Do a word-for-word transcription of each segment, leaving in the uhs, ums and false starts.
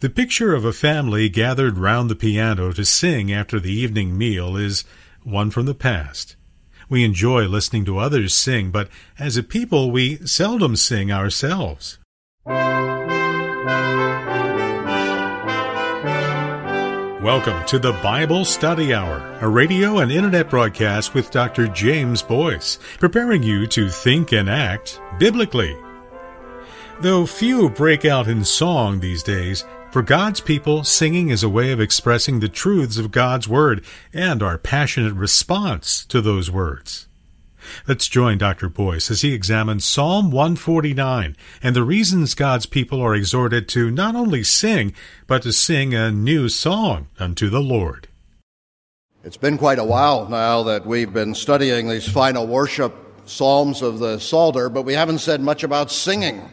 The picture of a family gathered round the piano to sing after the evening meal is one from the past. We enjoy listening to others sing, but as a people we seldom sing ourselves. Welcome to the Bible Study Hour, a radio and internet broadcast with Doctor James Boyce, preparing you to think and act biblically. Though few break out in song these days, for God's people, singing is a way of expressing the truths of God's Word and our passionate response to those words. Let's join Doctor Boyce as he examines Psalm one forty-nine and the reasons God's people are exhorted to not only sing, but to sing a new song unto the Lord. It's been quite a while now that we've been studying these final worship psalms of the Psalter, but we haven't said much about singing.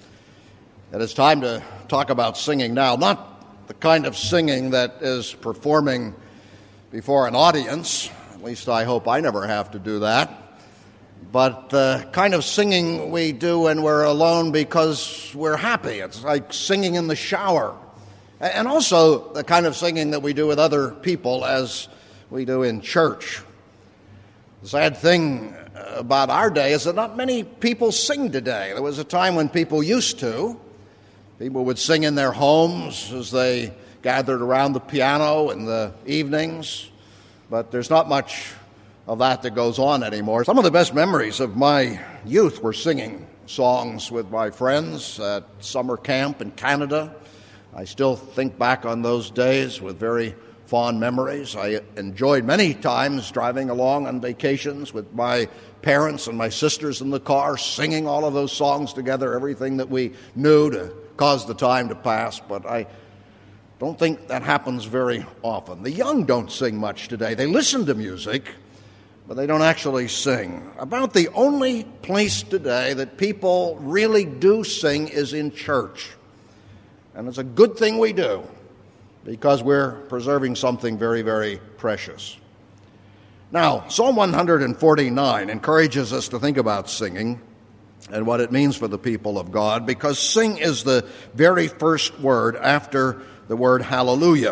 It is time to talk about singing now, not the kind of singing that is performing before an audience, at least I hope I never have to do that, but the kind of singing we do when we're alone because we're happy. It's like singing in the shower. And also the kind of singing that we do with other people as we do in church. The sad thing about our day is that not many people sing today. There was a time when people used to. People would sing in their homes as they gathered around the piano in the evenings, but there's not much of that that goes on anymore. Some of the best memories of my youth were singing songs with my friends at summer camp in Canada. I still think back on those days with very fond memories. I enjoyed many times driving along on vacations with my parents and my sisters in the car, singing all of those songs together, everything that we knew to cause the time to pass, but I don't think that happens very often. The young don't sing much today. They listen to music, but they don't actually sing. About the only place today that people really do sing is in church. And it's a good thing we do, because we're preserving something very, very precious. Now, Psalm one forty-nine encourages us to think about singing and what it means for the people of God, because sing is the very first word after the word hallelujah.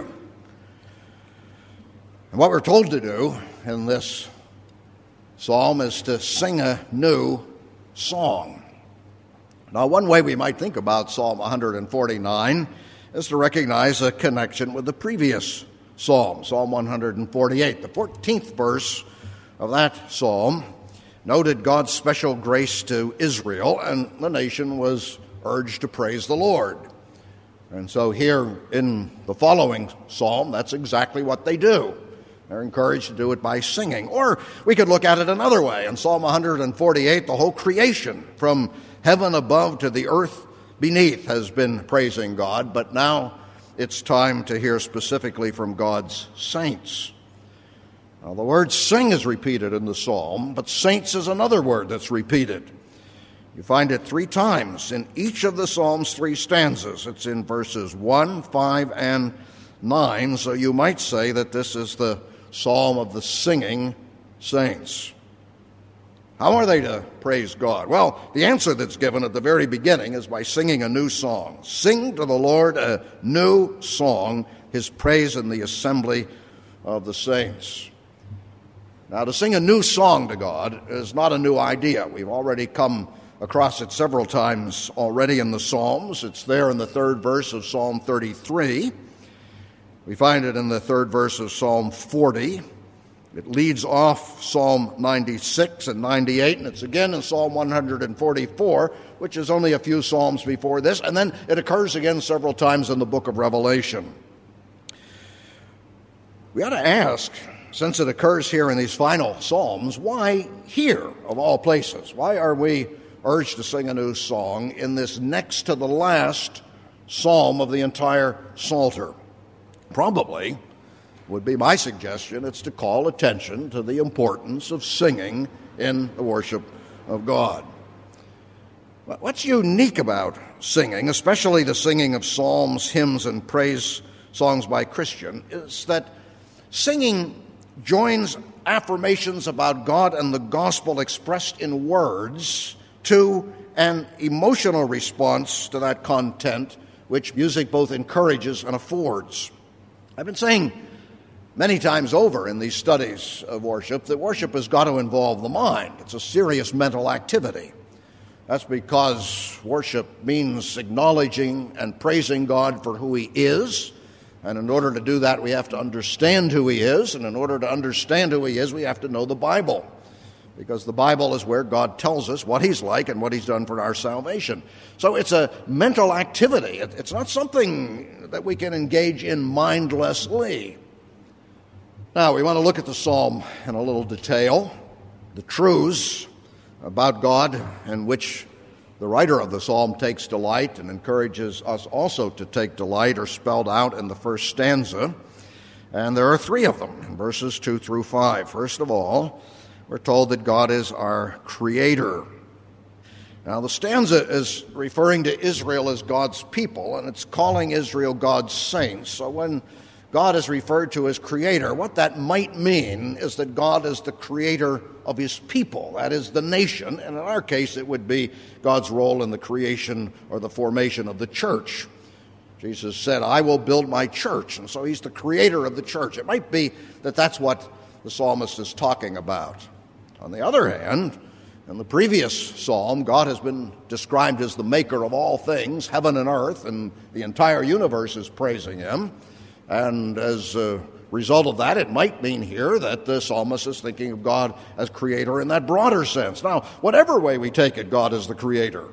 And what we're told to do in this psalm is to sing a new song. Now, one way we might think about Psalm one forty-nine is to recognize a connection with the previous psalm, Psalm one forty-eight. The fourteenth verse of that psalm noted God's special grace to Israel, and the nation was urged to praise the Lord. And so here in the following psalm, that's exactly what they do. They're encouraged to do it by singing. Or we could look at it another way. In Psalm one forty-eight, the whole creation, from heaven above to the earth beneath, has been praising God, but now it's time to hear specifically from God's saints. Now, the word sing is repeated in the psalm, but saints is another word that's repeated. You find it three times in each of the psalm's three stanzas. It's in verses one, five, and nine, so you might say that this is the psalm of the singing saints. How are they to praise God? Well, the answer that's given at the very beginning is by singing a new song. Sing to the Lord a new song, his praise in the assembly of the saints. Now, to sing a new song to God is not a new idea. We've already come across it several times already in the Psalms. It's there in the third verse of Psalm thirty-three. We find it in the third verse of Psalm forty. It leads off Psalm ninety-six and ninety-eight, and it's again in Psalm one forty-four, which is only a few psalms before this, and then it occurs again several times in the book of Revelation. We ought to ask, since it occurs here in these final psalms, why here, of all places? Why are we urged to sing a new song in this next to the last psalm of the entire Psalter? Probably, would be my suggestion, it's to call attention to the importance of singing in the worship of God. What's unique about singing, especially the singing of psalms, hymns, and praise songs by Christians, is that singing joins affirmations about God and the gospel expressed in words to an emotional response to that content which music both encourages and affords. I've been saying many times over in these studies of worship that worship has got to involve the mind. It's a serious mental activity. That's because worship means acknowledging and praising God for who He is. And in order to do that, we have to understand who He is. And in order to understand who He is, we have to know the Bible. Because the Bible is where God tells us what He's like and what He's done for our salvation. So it's a mental activity. It's not something that we can engage in mindlessly. Now, we want to look at the psalm in a little detail. The truths about God in which the writer of the psalm takes delight and encourages us also to take delight are spelled out in the first stanza. And there are three of them in verses two through five. First of all, we're told that God is our Creator. Now, the stanza is referring to Israel as God's people, and it's calling Israel God's saints. So when God is referred to as Creator, what that might mean is that God is the creator of His people, that is, the nation, and in our case it would be God's role in the creation or the formation of the church. Jesus said, I will build my church, and so He's the creator of the church. It might be that that's what the psalmist is talking about. On the other hand, in the previous psalm, God has been described as the maker of all things, heaven and earth, and the entire universe is praising Him. And as a result of that, it might mean here that the psalmist is thinking of God as creator in that broader sense. Now, whatever way we take it, God is the creator.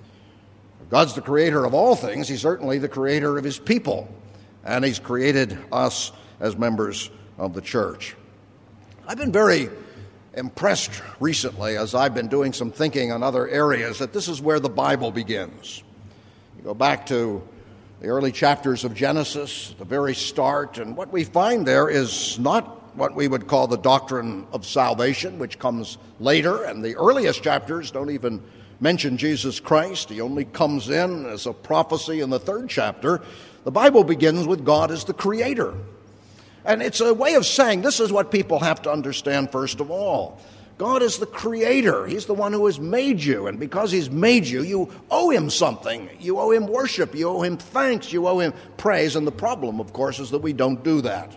If God's the creator of all things, He's certainly the creator of His people. And He's created us as members of the church. I've been very impressed recently, as I've been doing some thinking on other areas, that this is where the Bible begins. You go back to the early chapters of Genesis, the very start, and what we find there is not what we would call the doctrine of salvation, which comes later, and the earliest chapters don't even mention Jesus Christ. He only comes in as a prophecy in the third chapter. The Bible begins with God as the creator. And it's a way of saying this is what people have to understand first of all. God is the creator. He's the one who has made you. And because He's made you, you owe Him something. You owe Him worship. You owe Him thanks. You owe Him praise. And the problem, of course, is that we don't do that.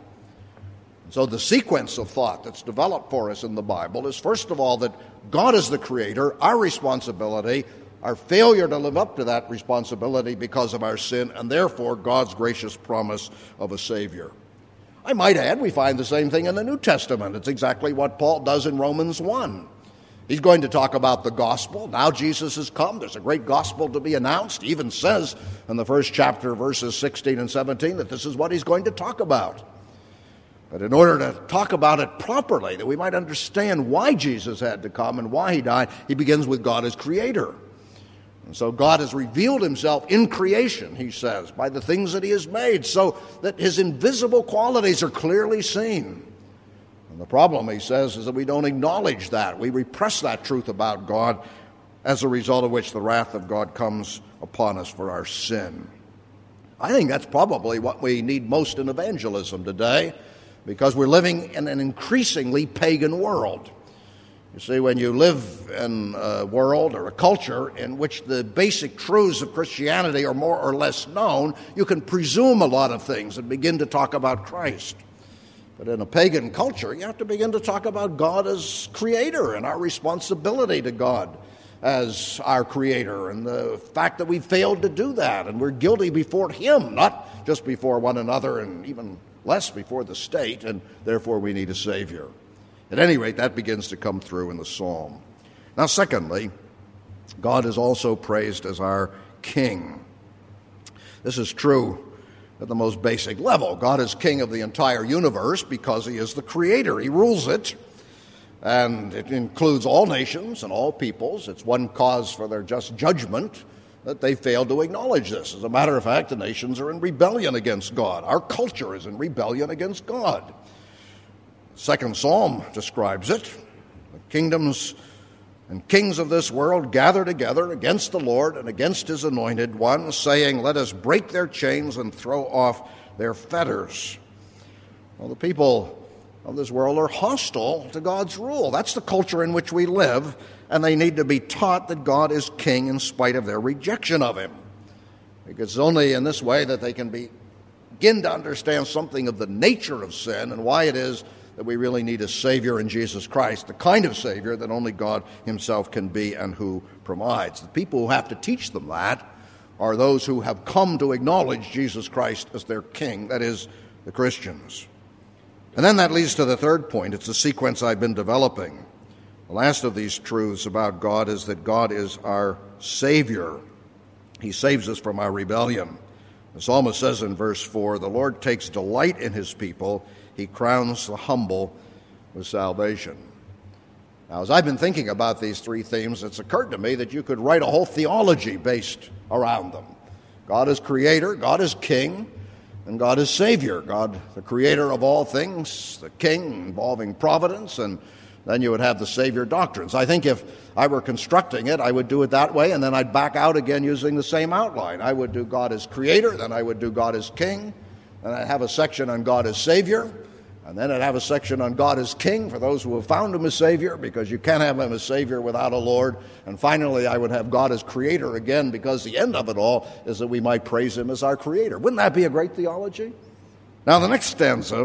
So the sequence of thought that's developed for us in the Bible is, first of all, that God is the creator, our responsibility, our failure to live up to that responsibility because of our sin, and therefore God's gracious promise of a Savior. I might add, we find the same thing in the New Testament. It's exactly what Paul does in Romans one. He's going to talk about the gospel. Now Jesus has come. There's a great gospel to be announced. He even says in the first chapter, verses sixteen and seventeen, that this is what he's going to talk about. But in order to talk about it properly, that we might understand why Jesus had to come and why He died, he begins with God as creator. And so God has revealed Himself in creation, he says, by the things that He has made, so that His invisible qualities are clearly seen. And the problem, he says, is that we don't acknowledge that. We repress that truth about God, as a result of which the wrath of God comes upon us for our sin. I think that's probably what we need most in evangelism today, because we're living in an increasingly pagan world. You see, when you live in a world or a culture in which the basic truths of Christianity are more or less known, you can presume a lot of things and begin to talk about Christ. But in a pagan culture, you have to begin to talk about God as creator and our responsibility to God as our creator, and the fact that we failed to do that and we're guilty before Him, not just before one another and even less before the state, and therefore we need a Savior. At any rate, that begins to come through in the psalm. Now, secondly, God is also praised as our King. This is true at the most basic level. God is King of the entire universe because He is the Creator. He rules it, and it includes all nations and all peoples. It's one cause for their just judgment that they fail to acknowledge this. As a matter of fact, the nations are in rebellion against God. Our culture is in rebellion against God. Second Psalm describes it. The kingdoms and kings of this world gather together against the Lord and against His anointed one, saying, let us break their chains and throw off their fetters. Well, the people of this world are hostile to God's rule. That's the culture in which we live, and they need to be taught that God is king in spite of their rejection of Him. It's only in this way that they can be, begin to understand something of the nature of sin and why it is that we really need a Savior in Jesus Christ, the kind of Savior that only God himself can be and who provides. The people who have to teach them that are those who have come to acknowledge Jesus Christ as their King, that is, the Christians. And then that leads to the third point. It's a sequence I've been developing. The last of these truths about God is that God is our Savior. He saves us from our rebellion. The psalmist says in verse four, "The Lord takes delight in his people. He crowns the humble with salvation." Now, as I've been thinking about these three themes, it's occurred to me that you could write a whole theology based around them. God is Creator, God is King, and God is Savior. God, the Creator of all things, the King involving providence, and then you would have the Savior doctrines. I think if I were constructing it, I would do it that way, and then I'd back out again using the same outline. I would do God as Creator, then I would do God as King, and I'd have a section on God as Savior, and then I'd have a section on God as King for those who have found Him as Savior, because you can't have Him as Savior without a Lord. And finally, I would have God as Creator again, because the end of it all is that we might praise Him as our Creator. Wouldn't that be a great theology? Now, the next stanza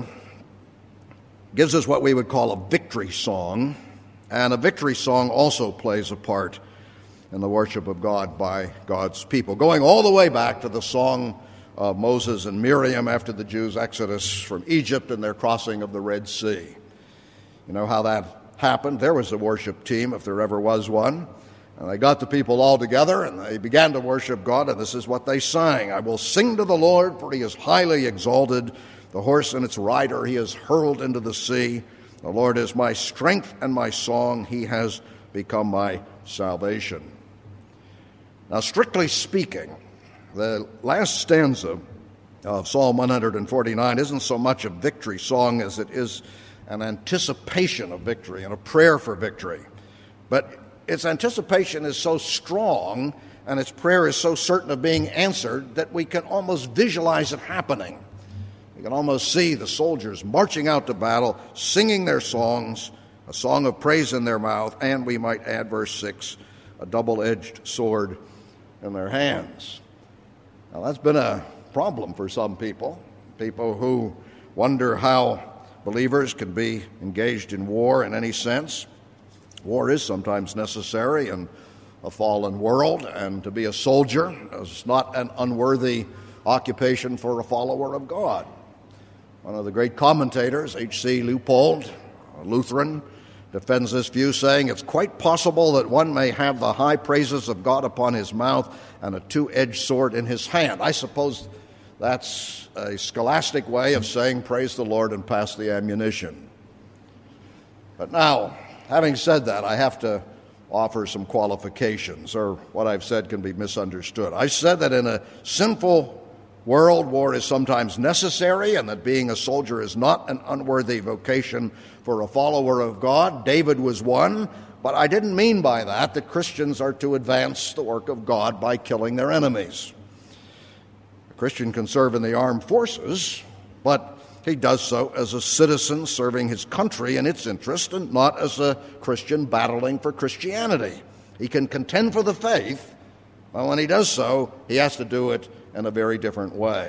gives us what we would call a victory song, and a victory song also plays a part in the worship of God by God's people, going all the way back to the song of Moses and Miriam after the Jews' exodus from Egypt and their crossing of the Red Sea. You know how that happened? There was a worship team, if there ever was one, and they got the people all together and they began to worship God, and this is what they sang: "I will sing to the Lord, for He is highly exalted. The horse and its rider He has hurled into the sea. The Lord is my strength and my song. He has become my salvation." Now, strictly speaking, the last stanza of Psalm one forty-nine isn't so much a victory song as it is an anticipation of victory and a prayer for victory. But its anticipation is so strong and its prayer is so certain of being answered that we can almost visualize it happening. You can almost see the soldiers marching out to battle, singing their songs, a song of praise in their mouth, and we might add, verse six, a double-edged sword in their hands. Now, that's been a problem for some people, people who wonder how believers can be engaged in war in any sense. War is sometimes necessary in a fallen world, and to be a soldier is not an unworthy occupation for a follower of God. One of the great commentators, H C Leupold, a Lutheran, defends this view, saying, "It's quite possible that one may have the high praises of God upon his mouth and a two-edged sword in his hand." I suppose that's a scholastic way of saying praise the Lord and pass the ammunition. But now, having said that, I have to offer some qualifications, or what I've said can be misunderstood. I said that in a sinful world, war is sometimes necessary, and that being a soldier is not an unworthy vocation for a follower of God. David was one, but I didn't mean by that that Christians are to advance the work of God by killing their enemies. A Christian can serve in the armed forces, but he does so as a citizen serving his country and its interest, and not as a Christian battling for Christianity. He can contend for the faith, but when he does so, he has to do it in a very different way.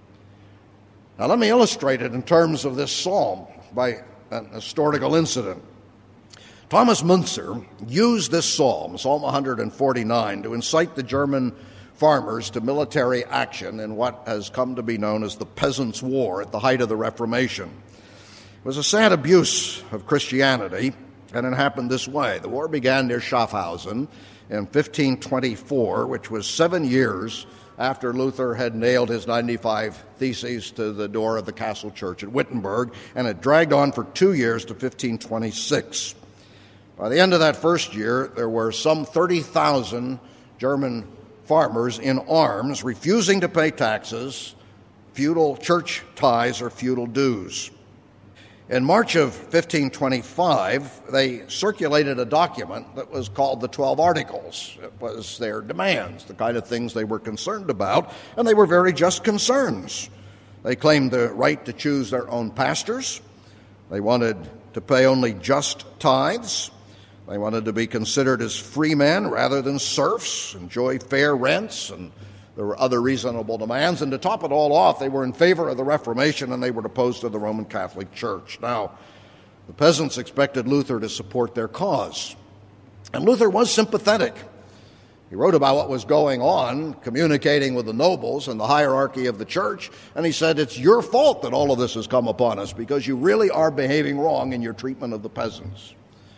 Now, let me illustrate it in terms of this psalm by an historical incident. Thomas Müntzer used this psalm, Psalm one forty-nine, to incite the German farmers to military action in what has come to be known as the Peasants' War at the height of the Reformation. It was a sad abuse of Christianity, and it happened this way. The war began near Schaffhausen in fifteen twenty-four, which was seven years after Luther had nailed his ninety-five Theses to the door of the castle church at Wittenberg, and it dragged on for two years to fifteen twenty-six. By the end of that first year, there were some thirty thousand German farmers in arms, refusing to pay taxes, feudal church tithes, or feudal dues. In March of fifteen twenty-five, they circulated a document that was called the Twelve Articles. It was their demands, the kind of things they were concerned about, and they were very just concerns. They claimed the right to choose their own pastors. They wanted to pay only just tithes. They wanted to be considered as free men rather than serfs, enjoy fair rents, and there were other reasonable demands, and to top it all off, they were in favor of the Reformation and they were opposed to the Roman Catholic Church. Now, the peasants expected Luther to support their cause, and Luther was sympathetic. He wrote about what was going on, communicating with the nobles and the hierarchy of the church, and he said, it's your fault that all of this has come upon us because you really are behaving wrong in your treatment of the peasants.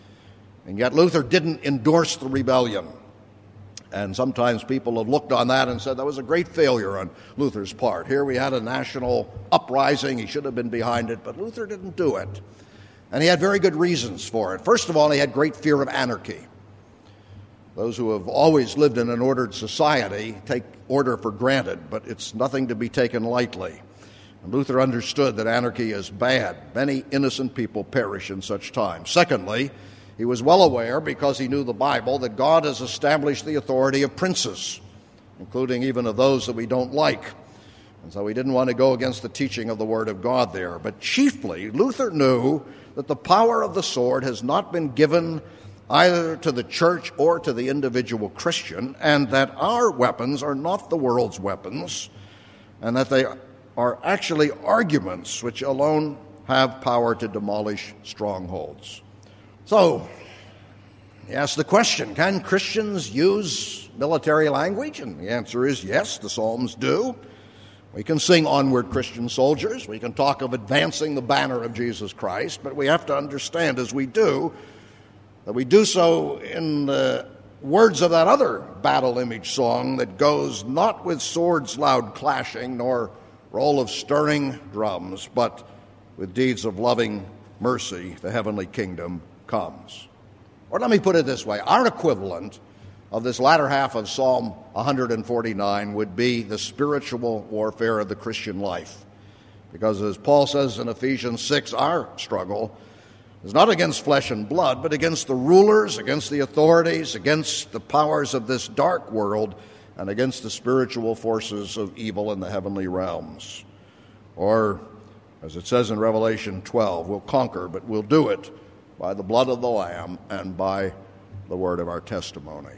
And yet Luther didn't endorse the rebellion. And sometimes people have looked on that and said that was a great failure on Luther's part. Here we had a national uprising. He should have been behind it, but Luther didn't do it. And he had very good reasons for it. First of all, he had great fear of anarchy. Those who have always lived in an ordered society take order for granted, but it's nothing to be taken lightly. And Luther understood that anarchy is bad. Many innocent people perish in such times. Secondly, he was well aware, because he knew the Bible, that God has established the authority of princes, including even of those that we don't like. And so he didn't want to go against the teaching of the Word of God there. But chiefly, Luther knew that the power of the sword has not been given either to the church or to the individual Christian, and that our weapons are not the world's weapons, and that they are actually arguments which alone have power to demolish strongholds. So, he asked the question, can Christians use military language? And the answer is yes, the Psalms do. We can sing Onward, Christian Soldiers. We can talk of advancing the banner of Jesus Christ, but we have to understand as we do that we do so in the words of that other battle image song that goes not with swords loud clashing nor roll of stirring drums, but with deeds of loving mercy the heavenly kingdom comes. Or let me put it this way, our equivalent of this latter half of Psalm one forty-nine would be the spiritual warfare of the Christian life. Because as Paul says in Ephesians six, our struggle is not against flesh and blood, but against the rulers, against the authorities, against the powers of this dark world, and against the spiritual forces of evil in the heavenly realms. Or, as it says in Revelation twelve, we'll conquer, but we'll do it by the blood of the Lamb and by the word of our testimony.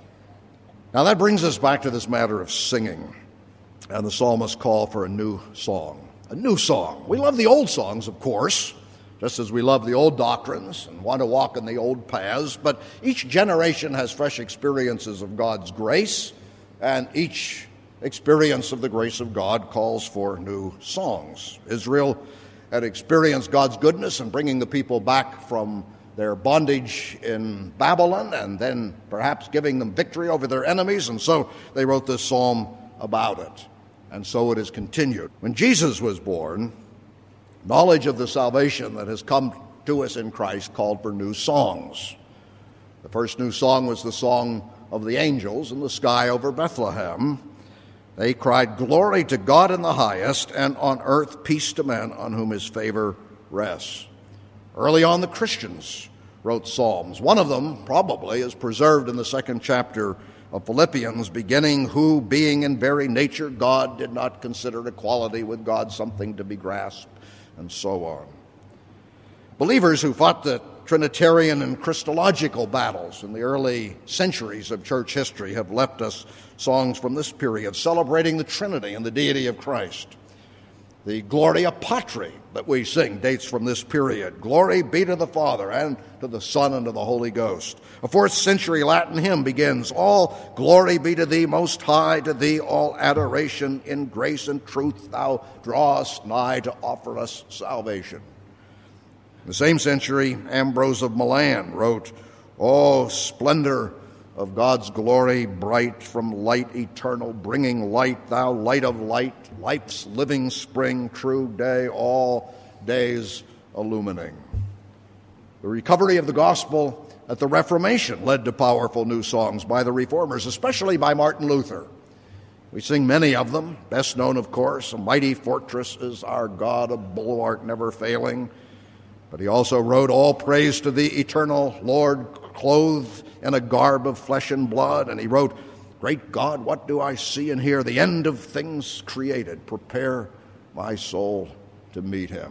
Now that brings us back to this matter of singing, and the psalmist's call for a new song. A new song. We love the old songs, of course, just as we love the old doctrines and want to walk in the old paths, but each generation has fresh experiences of God's grace, and each experience of the grace of God calls for new songs. Israel had experienced God's goodness in bringing the people back from their bondage in Babylon and then perhaps giving them victory over their enemies, and so they wrote this psalm about it. And so it is continued. When Jesus was born, knowledge of the salvation that has come to us in Christ called for new songs. The first new song was the song of the angels in the sky over Bethlehem. They cried, "Glory to God in the highest, and on earth peace to men on whom his favor rests." Early on, the Christians wrote psalms. One of them, probably, is preserved in the second chapter of Philippians, beginning, "Who, being in very nature God, did not consider equality with God something to be grasped," and so on. Believers who fought the Trinitarian and Christological battles in the early centuries of church history have left us songs from this period celebrating the Trinity and the deity of Christ. The Gloria Patri that we sing dates from this period. Glory be to the Father, and to the Son, and to the Holy Ghost. A fourth century Latin hymn begins, "All glory be to thee, most high, to thee all adoration, in grace and truth thou drawest nigh to offer us salvation." In the same century, Ambrose of Milan wrote, "O splendor of God's glory, bright from light eternal, bringing light, thou light of light, life's living spring, true day, all days illumining." The recovery of the gospel at the Reformation led to powerful new songs by the Reformers, especially by Martin Luther. We sing many of them, best known, of course, "A mighty fortress is our God, a bulwark never failing." But he also wrote, "All praise to thee, eternal Lord, clothed in a garb of flesh and blood." And he wrote, "Great God, what do I see and hear? The end of things created. Prepare my soul to meet him."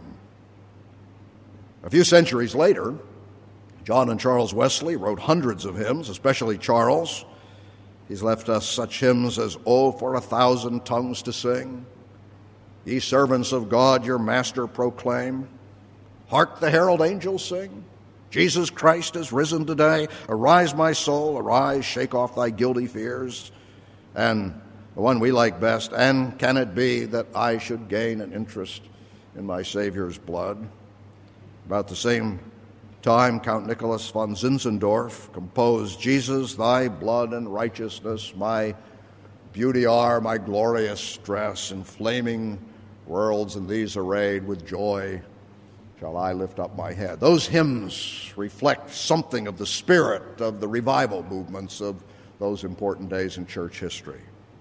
A few centuries later, John and Charles Wesley wrote hundreds of hymns, especially Charles. He's left us such hymns as, "Oh, for a thousand tongues to sing. Ye servants of God, your master proclaim. Hark the herald angels sing. Jesus Christ is risen today. Arise, my soul, arise, shake off thy guilty fears." And the one we like best, "And can it be that I should gain an interest in my Savior's blood?" About the same time, Count Nicholas von Zinzendorf composed, "Jesus, thy blood and righteousness, my beauty are, my glorious stress. In flaming worlds in these arrayed, with joy shall I lift up my head." Those hymns reflect something of the spirit of the revival movements of those important days in church history.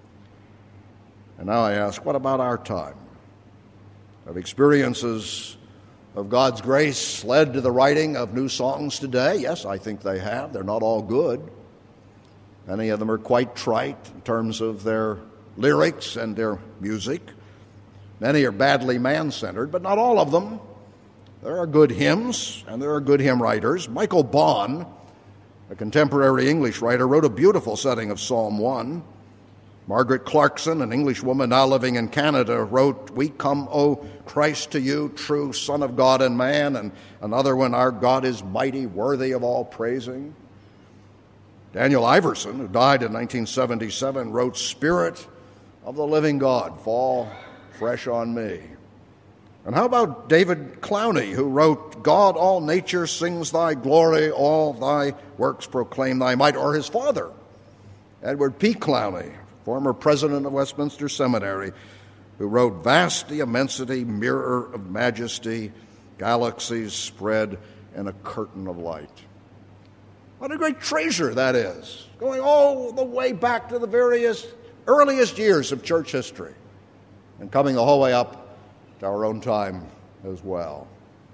And now I ask, what about our time? Have experiences of God's grace led to the writing of new songs today? Yes, I think they have. They're not all good. Many of them are quite trite in terms of their lyrics and their music. Many are badly man-centered, but not all of them. There are good hymns, and there are good hymn writers. Michael Bond, a contemporary English writer, wrote a beautiful setting of Psalm one. Margaret Clarkson, an Englishwoman now living in Canada, wrote, "We come, O Christ, to you, true Son of God and man." And another one, "Our God is mighty, worthy of all praising." Daniel Iverson, who died in nineteen seventy-seven, wrote, "Spirit of the living God, fall fresh on me." And how about David Clowney, who wrote, "God, all nature sings thy glory, all thy works proclaim thy might," or his father, Edward P. Clowney, former president of Westminster Seminary, who wrote, "Vast the immensity, mirror of majesty, galaxies spread in a curtain of light." What a great treasure that is, going all the way back to the various earliest years of church history and coming the whole way up to our own time as well.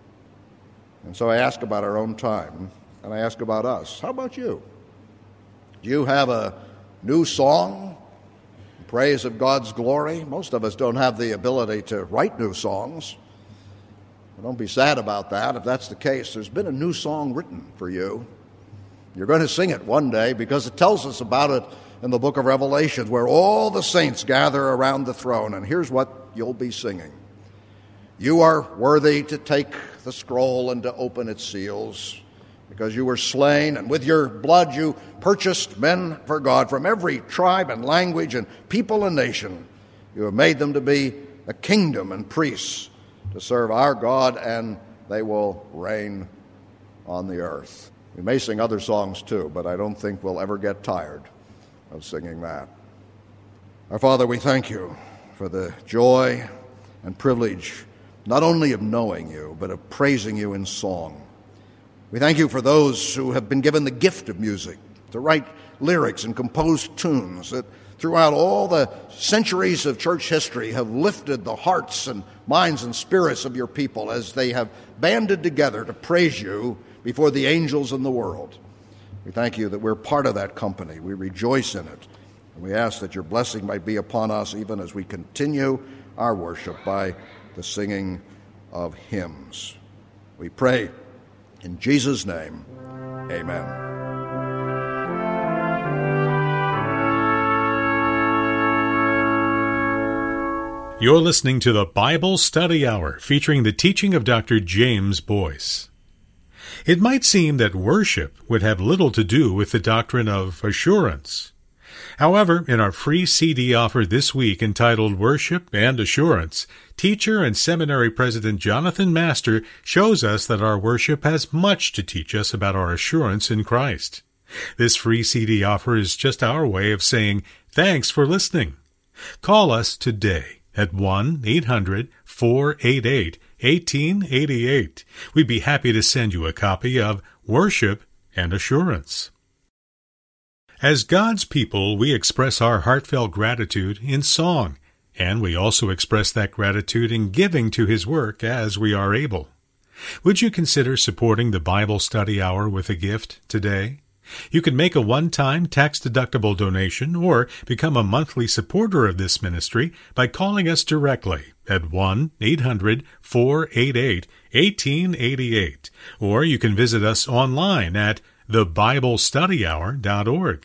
And so I ask about our own time, and I ask about us. How about you? Do you have a new song in praise of God's glory? Most of us don't have the ability to write new songs. Well, don't be sad about that. If that's the case, there's been a new song written for you. You're going to sing it one day because it tells us about it in the book of Revelation, where all the saints gather around the throne. And here's what you'll be singing. "You are worthy to take the scroll and to open its seals, because you were slain, and with your blood you purchased men for God from every tribe and language and people and nation. You have made them to be a kingdom and priests to serve our God, and they will reign on the earth." We may sing other songs too, but I don't think we'll ever get tired of singing that. Our Father, we thank you for the joy and privilege not only of knowing you, but of praising you in song. We thank you for those who have been given the gift of music, to write lyrics and compose tunes that throughout all the centuries of church history have lifted the hearts and minds and spirits of your people as they have banded together to praise you before the angels in the world. We thank you that we're part of that company. We rejoice in it. And we ask that your blessing might be upon us even as we continue our worship by the singing of hymns. We pray in Jesus' name, amen. You're listening to the Bible Study Hour, featuring the teaching of Doctor James Boyce. It might seem that worship would have little to do with the doctrine of assurance. However, in our free C D offer this week entitled Worship and Assurance, teacher and seminary president Jonathan Master shows us that our worship has much to teach us about our assurance in Christ. This free C D offer is just our way of saying thanks for listening. Call us today at one eight hundred four eight eight eighteen eighty-eight. We'd be happy to send you a copy of Worship and Assurance. As God's people, we express our heartfelt gratitude in song, and we also express that gratitude in giving to His work as we are able. Would you consider supporting the Bible Study Hour with a gift today? You can make a one-time tax-deductible donation or become a monthly supporter of this ministry by calling us directly at one eight hundred four eight eight eighteen eighty-eight, or you can visit us online at the bible study hour dot org.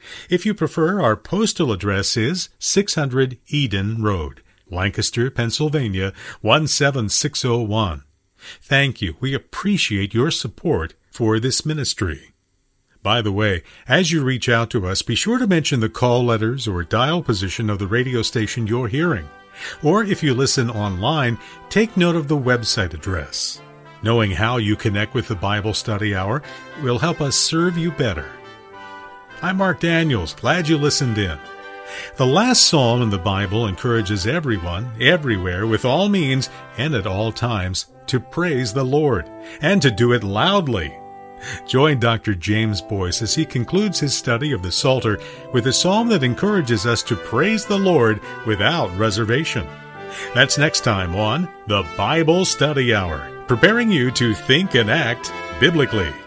If you prefer, our postal address is six hundred Eden Road, Lancaster, Pennsylvania, one seven six zero one. Thank you. We appreciate your support for this ministry. By the way, as you reach out to us, be sure to mention the call letters or dial position of the radio station you're hearing. Or if you listen online, take note of the website address. Knowing how you connect with the Bible Study Hour will help us serve you better. I'm Mark Daniels. Glad you listened in. The last psalm in the Bible encourages everyone, everywhere, with all means and at all times, to praise the Lord, and to do it loudly. Join Doctor James Boyce as he concludes his study of the Psalter with a psalm that encourages us to praise the Lord without reservation. That's next time on the Bible Study Hour, preparing you to think and act biblically.